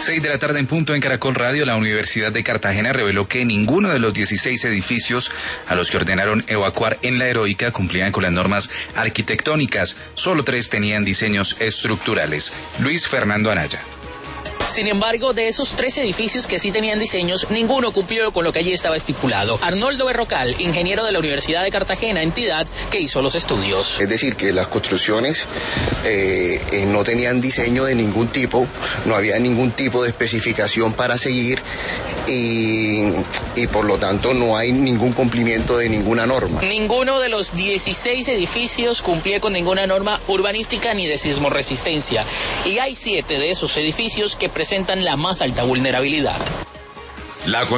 6 de la tarde en punto en Caracol Radio. La Universidad de Cartagena reveló que ninguno de los 16 edificios a los que ordenaron evacuar en La Heroica cumplían con las normas arquitectónicas. Solo 3 tenían diseños estructurales. Luis Fernando Anaya. Sin embargo, de esos 3 edificios que sí tenían diseños, ninguno cumplió con lo que allí estaba estipulado. Arnoldo Berrocal, ingeniero de la Universidad de Cartagena, entidad que hizo los estudios. Es decir, que las construcciones no tenían diseño de ningún tipo, no había ningún tipo de especificación para seguir y por lo tanto no hay ningún cumplimiento de ninguna norma. Ninguno de los 16 edificios cumplía con ninguna norma urbanística ni de sismoresistencia. Y hay 7 de esos edificios que presentan la más alta vulnerabilidad.